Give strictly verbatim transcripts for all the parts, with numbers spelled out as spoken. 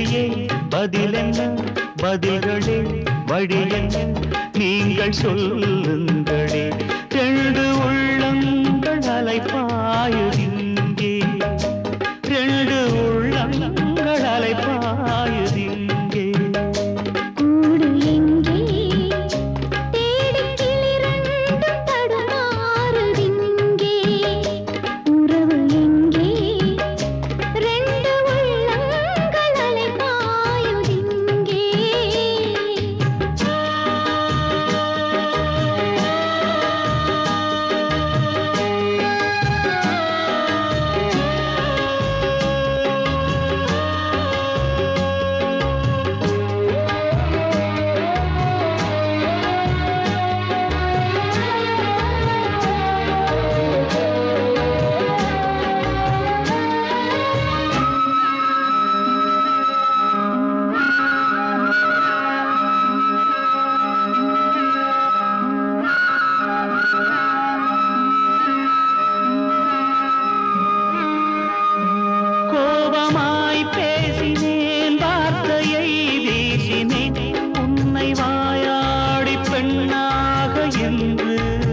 விழியே பதிலென்ன பதில்களே வழியென்ன நீங்கள் சொல்லுங்களே ரெண்டு உள்ளங்கள் அலைப்பாயுதிங்கே ரெண்டு உள்ளங்கள் அலைப்பாயுதிங்கே கூடு எங்கே தேடி கிளிரண்டும் தடுமாறுதிங்கே உறவு எங்கே ரெண்டு உள்ளங்கள் அலைப்பாயுதிங்கே கோபமாய் பேசினேன் வார்த்தையை வீசினேன் உன்னை வாயாடி பெண்ணாக என்று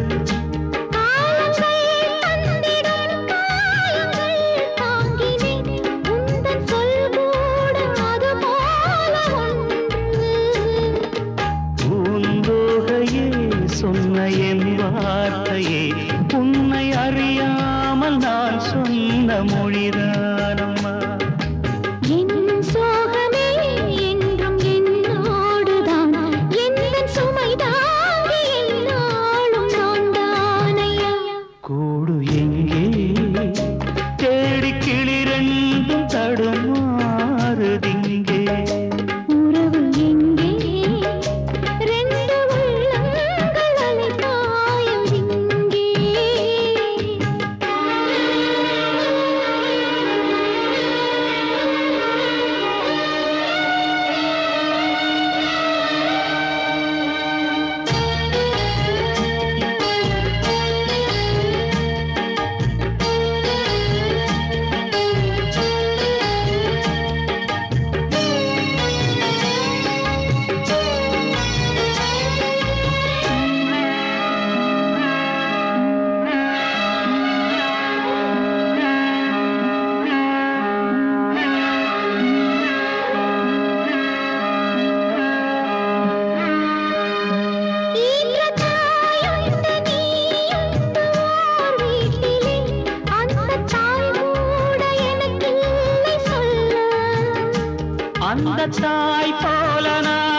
காலங்கள் தந்திடும் காயங்கள் தாங்கினேன் உந்தன் சொல் கூட அது போல ஒன்று பூந்தோகையே சொன்ன என் வார்த்தையே உன்னை அறியாமல் நான் சொன்ன மொழிதானம்மா என் சோகமே என்றும் என்னோடுதான் எந்தன் சுமை தாங்கி என்னாலும் நான் தானையா கூடு எங்கே தேடி கிளிரண்டும் தடுமாறுதிங்கே உறவு எங்கே ரெண்டு உள்ளங்கள் அலைபாயுதிங்கே ஈன்ற தாயுண்டு நீயுண்டு ஓர் வீட்டிலே அந்த தாய் கூட எனக்கில்லை சொல்ல அந்த தாய் போல நான்